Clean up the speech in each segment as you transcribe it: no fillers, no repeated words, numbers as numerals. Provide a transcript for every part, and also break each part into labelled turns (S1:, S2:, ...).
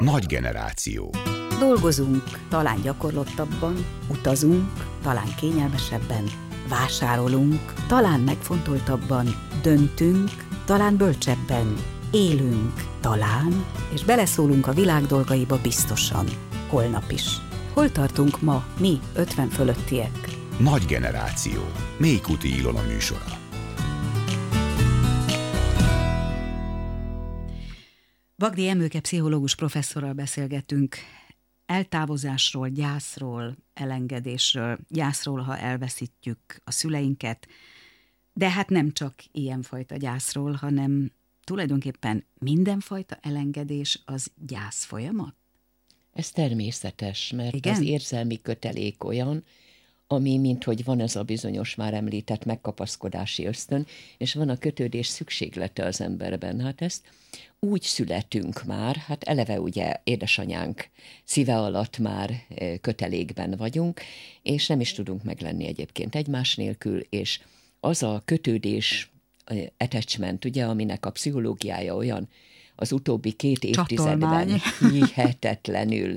S1: Nagy generáció.
S2: Dolgozunk, talán gyakorlottabban, utazunk, talán kényelmesebben, vásárolunk, talán megfontoltabban, döntünk, talán bölcsebben, élünk, talán, és beleszólunk a világ dolgaiba biztosan, holnap is. Hol tartunk ma, mi 50 fölöttiek?
S1: Nagy generáció. Mélykuti Ilona műsora.
S2: Bagdi Emőke pszichológus professzorral beszélgetünk eltávozásról, gyászról, elengedésről, gyászról, ha elveszítjük a szüleinket, de hát nem csak ilyenfajta gyászról, hanem tulajdonképpen mindenfajta elengedés az gyász folyamat?
S3: Ez természetes, mert
S2: igen?
S3: Az érzelmi kötelék olyan, ami, minthogy van ez a bizonyos már említett megkapaszkodási ösztön, és van a kötődés szükséglete az emberben. Hát ezt úgy születünk már, hát eleve ugye édesanyánk szíve alatt már kötelékben vagyunk, és nem is tudunk meglenni egyébként egymás nélkül, és az a kötődés, attachment, ugye, aminek a pszichológiája olyan, az utóbbi 2 évtizedben hihetetlenül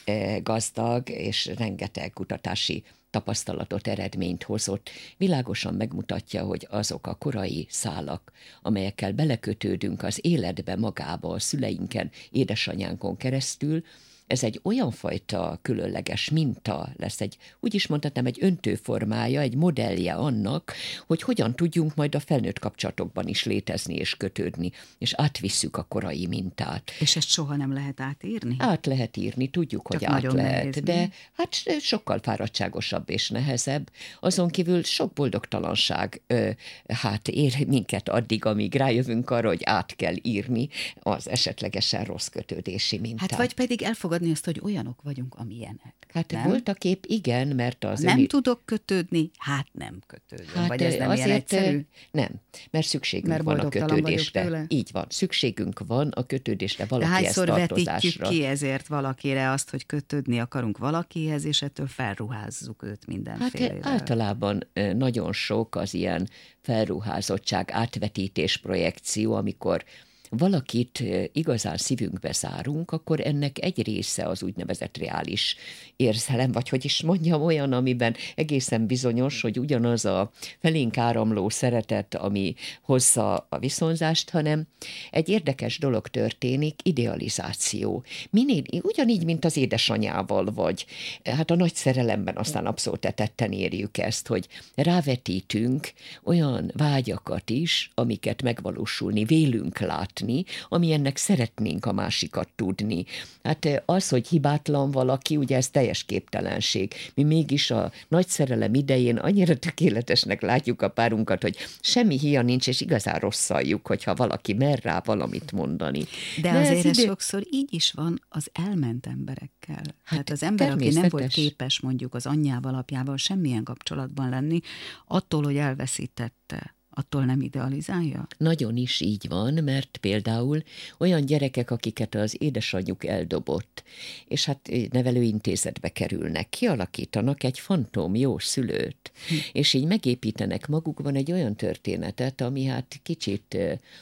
S3: gazdag, és rengeteg kutatási tapasztalatot, eredményt hozott, világosan megmutatja, hogy azok a korai szálak, amelyekkel belekötődünk az életbe magába, a szüleinken, édesanyánkon keresztül, ez egy olyan fajta különleges minta lesz, úgy is mondhatnám, egy öntőformája, egy modellje annak, hogy hogyan tudjunk majd a felnőtt kapcsolatokban is létezni és kötődni, és átvisszük a korai mintát.
S2: És ezt soha nem lehet átírni?
S3: Át lehet írni, tudjuk,
S2: csak
S3: hogy át lehet,
S2: nehéz,
S3: de hát sokkal fáradtságosabb és nehezebb. Azon kívül sok boldogtalanság hát ér minket addig, amíg rájövünk arra, hogy át kell írni az esetlegesen rossz kötődési mintát.
S2: Hát vagy pedig elfogadni azt, hogy olyanok vagyunk, amilyenek.
S3: Hát voltak épp igen, mert az...
S2: Nem tudok kötődni, hát nem kötődöm. Hát vagy ez nem ilyen egyszerű?
S3: Nem, mert szükségünk van a kötődésre. Így van, szükségünk van a kötődésre, valakihez tartozásra.
S2: Vetítjük ki ezért valakire azt, hogy kötődni akarunk valakihez, és ettől felruházzuk őt mindenfélevel.
S3: Hát általában nagyon sok az ilyen felruházottság, átvetítés, projekció, amikor valakit igazán szívünkbe zárunk, akkor ennek egy része az úgynevezett reális érzelem, vagy hogy is mondjam, olyan, amiben egészen bizonyos, hogy ugyanaz a felénk áramló szeretet, ami hozza a viszonzást, hanem egy érdekes dolog történik, idealizáció. Ugyanígy, mint az édesanyával vagy. Hát a nagy szerelemben aztán abszolút tetten érjük ezt, hogy rávetítünk olyan vágyakat is, amiket megvalósulni vélünk látni, amilyennek szeretnénk a másikat tudni. Hát az, hogy hibátlan valaki, ugye ez teljes képtelenség. Mi mégis a nagy szerelem idején annyira tökéletesnek látjuk a párunkat, hogy semmi hia nincs, és igazán rosszaljuk, hogyha valaki mer rá valamit mondani.
S2: De azért ez sokszor így is van az elment emberekkel. Hát az ember, aki nem volt képes mondjuk az anyjával, apjával semmilyen kapcsolatban lenni, attól, hogy elveszítette, attól nem idealizálja?
S3: Nagyon is így van, mert például olyan gyerekek, akiket az édesanyjuk eldobott, és hát nevelőintézetbe kerülnek, kialakítanak egy fantóm jó szülőt, és így megépítenek magukban egy olyan történetet, ami hát kicsit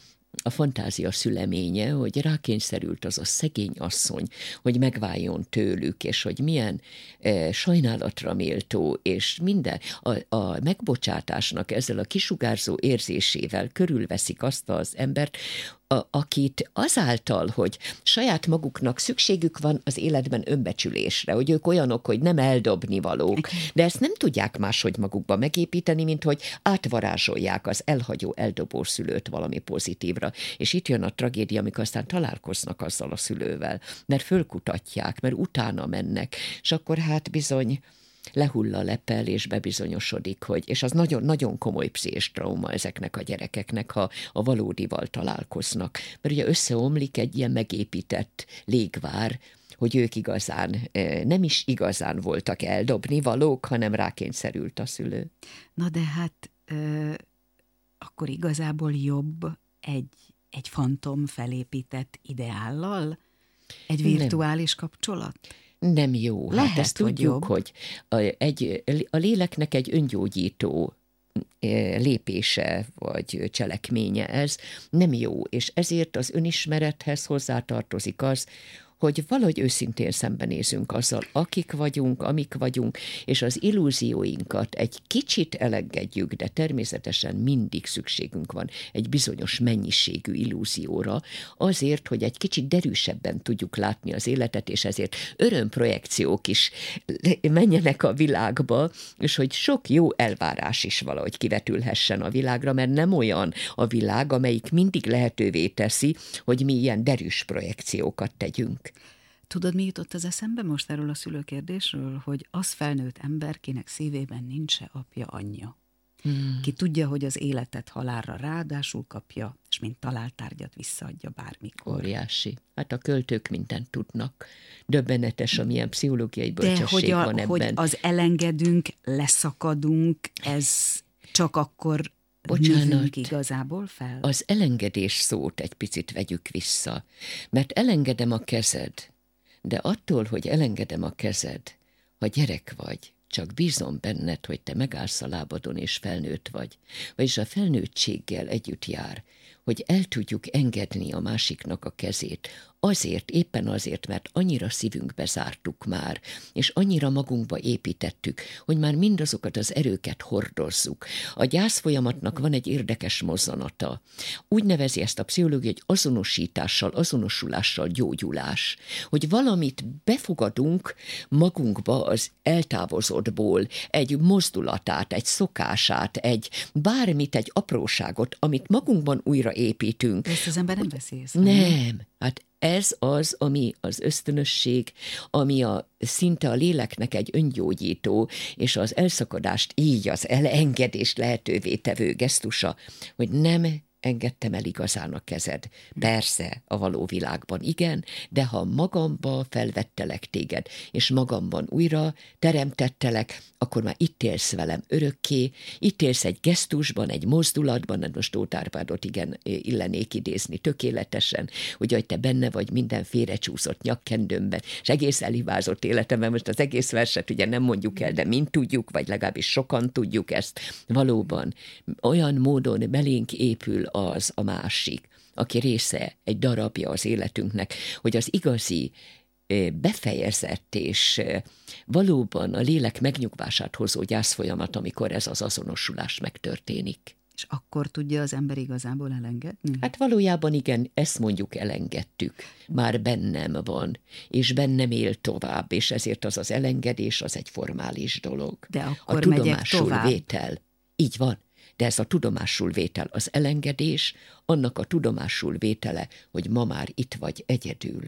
S3: a fantázia szüleménye, hogy rákényszerült az a szegény asszony, hogy megváljon tőlük, és hogy milyen sajnálatra méltó, és minden a megbocsátásnak ezzel a kisugárzó érzésével körülveszik azt az embert, akit azáltal, hogy saját maguknak szükségük van az életben önbecsülésre, hogy ők olyanok, hogy nem eldobni valók, de ezt nem tudják máshogy magukba megépíteni, mint hogy átvarázsolják az elhagyó, eldobó szülőt valami pozitívra. És itt jön a tragédia, amikor aztán találkoznak azzal a szülővel, mert fölkutatják, mert utána mennek, és akkor hát bizony lehull a lepel, és bebizonyosodik, és az nagyon-nagyon komoly pszichés trauma ezeknek a gyerekeknek, ha a valódival találkoznak. Mert ugye összeomlik egy ilyen megépített légvár, hogy ők igazán, nem is igazán voltak eldobni valók, hanem rákényszerült a szülő.
S2: Na de hát akkor igazából jobb egy fantom felépített ideállal? Egy virtuális kapcsolat?
S3: Nem jó.
S2: Lehet,
S3: hát ezt tudjuk, hogy a léleknek egy öngyógyító lépése vagy cselekménye ez nem jó, és ezért az önismerethez hozzátartozik az, hogy valahogy őszintén szembenézünk azzal, akik vagyunk, amik vagyunk, és az illúzióinkat egy kicsit elengedjük, de természetesen mindig szükségünk van egy bizonyos mennyiségű illúzióra, azért, hogy egy kicsit derűsebben tudjuk látni az életet, és ezért örömprojekciók is menjenek a világba, és hogy sok jó elvárás is valahogy kivetülhessen a világra, mert nem olyan a világ, amelyik mindig lehetővé teszi, hogy mi ilyen derűs projekciókat tegyünk.
S2: Tudod, mi jutott az eszembe most erről a szülőkérdésről, hogy az felnőtt ember, kinek szívében nincs se apja, anyja. Ki tudja, hogy az életet halálra ráadásul kapja, és mint találtárgyat visszaadja bármikor.
S3: Óriási. Hát a költők mindent tudnak. Döbbenetes, amilyen pszichológiai bölcsesség van ebben.
S2: Hogy az elengedünk, leszakadunk, ez csak akkor növünk igazából fel?
S3: Az elengedés szót egy picit vegyük vissza, mert elengedem a kezed, de attól, hogy elengedem a kezed, ha gyerek vagy, csak bízom benned, hogy te megállsz a lábadon és felnőtt vagy, vagyis a felnőttséggel együtt jár, hogy el tudjuk engedni a másiknak a kezét, azért, éppen azért, mert annyira szívünkbe zártuk már, és annyira magunkba építettük, hogy már mindazokat az erőket hordozzuk. A gyász folyamatnak van egy érdekes mozzanata. Úgy nevezi ezt a pszichológia, hogy azonosítással, azonosulással gyógyulás. Hogy valamit befogadunk magunkba az eltávozottból, egy mozdulatát, egy szokását, egy bármit, egy apróságot, amit magunkban újra építünk.
S2: Ezt az ember nem veszi észre.
S3: Nem, hát ez az, ami az ösztönösség, ami szinte a léleknek egy öngyógyító, és az elszakadást így az elengedést lehetővé tevő gesztusa, hogy nem engedtem el igazán a kezed. Persze, a való világban igen, de ha magamba felvettelek téged, és magamban újra teremtettelek, akkor már itt élsz velem örökké, itt élsz egy gesztusban, egy mozdulatban, most Tóth Árpádot igen illenék idézni tökéletesen, hogy te benne vagy minden félrecsúszott nyakkendőmben, és egész elhibázott életemben, most az egész verset ugye nem mondjuk el, de mind tudjuk, vagy legalábbis sokan tudjuk ezt, valóban olyan módon belénk épül az a másik, aki része, egy darabja az életünknek, hogy az igazi befejezett és valóban a lélek megnyugvását hozó gyászfolyamat, amikor ez az azonosulás megtörténik.
S2: És akkor tudja az ember igazából elengedni?
S3: Hát valójában igen, ezt mondjuk elengedtük. Már bennem van, és bennem él tovább, és ezért az elengedés az egy formális dolog.
S2: De akkor
S3: a
S2: megyek tovább.
S3: vétel. Így van. De ez a tudomásul vétel, az elengedés, annak a tudomásul vétele, hogy ma már itt vagy egyedül.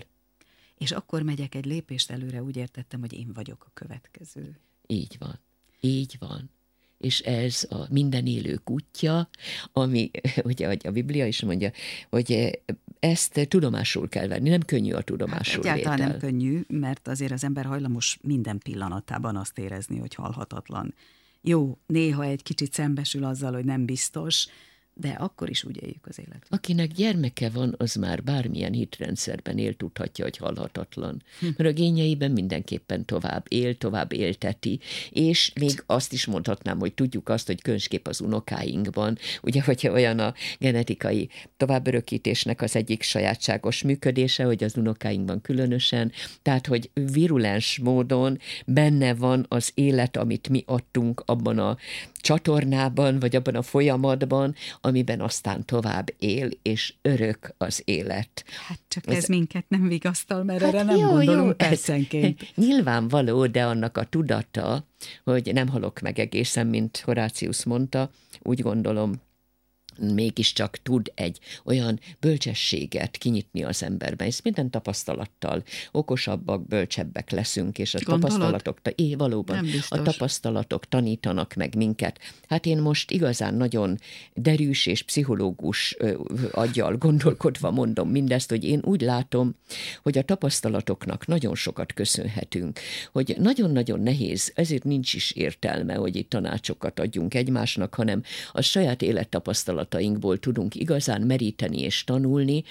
S2: És akkor megyek egy lépést előre, úgy értettem, hogy én vagyok a következő.
S3: Így van. Így van. És ez a minden élők útja, ami, ugye a Biblia is mondja, hogy ezt tudomásul kell venni, nem könnyű a tudomásul vétel.
S2: Egyáltalán nem könnyű, mert azért az ember hajlamos minden pillanatában azt érezni, hogy halhatatlan. Jó, néha egy kicsit szembesül azzal, hogy nem biztos, de akkor is úgy éljük az életet.
S3: Akinek gyermeke van, az már bármilyen hitrendszerben él, tudhatja, hogy halhatatlan. Mert a génjeiben mindenképpen tovább él, tovább élteti, és még azt is mondhatnám, hogy tudjuk azt, hogy különösképp az unokáinkban, ugye, hogyha olyan a genetikai továbbörökítésnek az egyik sajátságos működése, hogy az unokáinkban különösen, tehát, hogy virulens módon benne van az élet, amit mi adtunk abban a csatornában, vagy abban a folyamatban, amiben aztán tovább él, és örök az élet.
S2: Hát csak ez minket nem vigasztal, mert erre nem gondolunk percenként.
S3: Nyilvánvaló, de annak a tudata, hogy nem halok meg egészen, mint Horácius mondta, úgy gondolom, mégiscsak tud egy olyan bölcsességet kinyitni az emberben, és minden tapasztalattal okosabbak, bölcsebbek leszünk, és a tapasztalatok, valóban a tapasztalatok tanítanak meg minket. Hát én most igazán nagyon derűs és pszichológus aggyal gondolkodva mondom mindezt, hogy én úgy látom, hogy a tapasztalatoknak nagyon sokat köszönhetünk, hogy nagyon-nagyon nehéz, ezért nincs is értelme, hogy itt tanácsokat adjunk egymásnak, hanem a saját élettapasztalatainkból tudunk igazán meríteni és tanulni,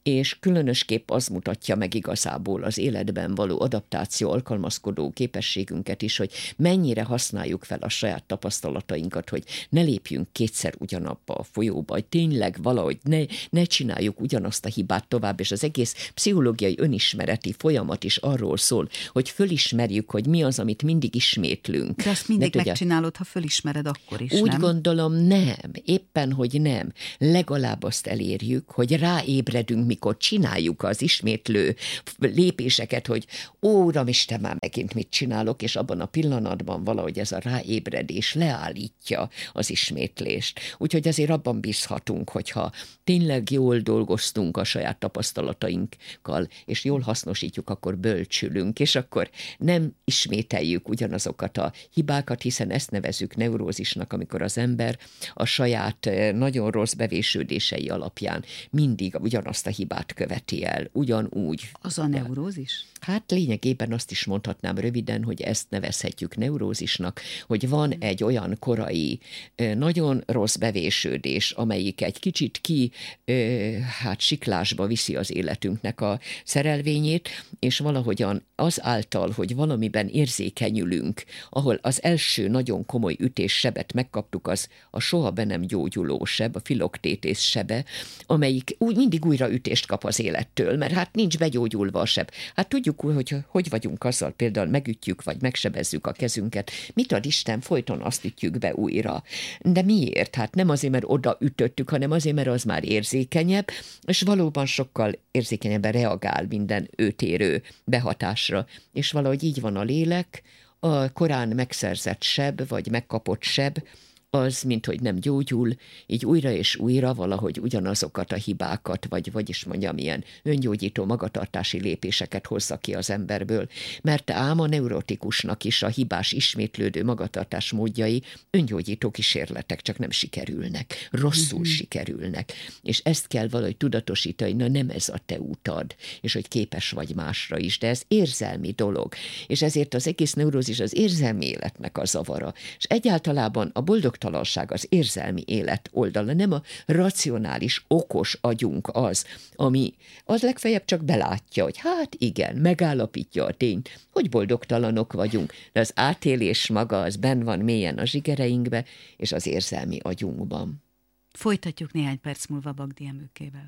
S3: és különösképp az mutatja meg igazából az életben való adaptáció, alkalmazkodó képességünket is, hogy mennyire használjuk fel a saját tapasztalatainkat, hogy ne lépjünk kétszer ugyanabba a folyóba, hogy tényleg valahogy ne csináljuk ugyanazt a hibát tovább, és az egész pszichológiai önismereti folyamat is arról szól, hogy fölismerjük, hogy mi az, amit mindig ismétlünk.
S2: De azt mindig megcsinálod, ha fölismered, akkor is,
S3: úgy
S2: nem?
S3: Gondolom, nem. Éppen, hogy nem. Legalább azt elérjük, hogy ráébredünk, mikor csináljuk az ismétlő lépéseket, hogy Uramisten, már megint mit csinálok, és abban a pillanatban valahogy ez a ráébredés leállítja az ismétlést. Úgyhogy azért abban bízhatunk, hogyha tényleg jól dolgoztunk a saját tapasztalatainkkal, és jól hasznosítjuk, akkor bölcsülünk, és akkor nem ismételjük ugyanazokat a hibákat, hiszen ezt nevezzük neurózisnak, amikor az ember a saját nagyon rossz bevésődései alapján mindig ugyanazt a hibát követi el, ugyanúgy.
S2: Az a neurózis?
S3: Hát lényegében azt is mondhatnám röviden, hogy ezt nevezhetjük neurózisnak, hogy van egy olyan korai, nagyon rossz bevésődés, amelyik egy kicsit siklásba viszi az életünknek a szerelvényét, és valahogyan azáltal, hogy valamiben érzékenyülünk, ahol az első nagyon komoly ütéssebet megkaptuk, az a soha be nem gyógyuló seb, a filoktétész sebe, amelyik mindig újra ütést kap az élettől, mert hát nincs begyógyulva a seb. Hát tudjuk, hogy vagyunk azzal, például megütjük, vagy megsebezzük a kezünket. Mit ad Isten, folyton azt ütjük be újra. De miért? Hát nem azért, mert oda ütöttük, hanem azért, mert az már érzékenyebb, és valóban sokkal érzékenyebben reagál minden őt érő behatásra. És valahogy így van a lélek, a korán megszerzett seb, vagy megkapott seb, az, mint hogy nem gyógyul, így újra és újra valahogy ugyanazokat a hibákat, vagyis mondjam, ilyen öngyógyító magatartási lépéseket hozza ki az emberből, mert ám a neurotikusnak is a hibás ismétlődő magatartás módjai öngyógyító kísérletek, csak nem sikerülnek, rosszul sikerülnek, és ezt kell valahogy tudatosítani, na nem ez a te utad, és hogy képes vagy másra is, de ez érzelmi dolog, és ezért az egész neurózis az érzelmi életnek a zavara, és egyáltalában a boldogtalanság az érzelmi élet oldala, nem a racionális, okos agyunk az, ami az legfeljebb csak belátja, hogy hát igen, megállapítja a tényt, hogy boldogtalanok vagyunk, de az átélés maga az benn van mélyen a zsigereinkbe és az érzelmi agyunkban.
S2: Folytatjuk néhány perc múlva Bagdi Emőkével.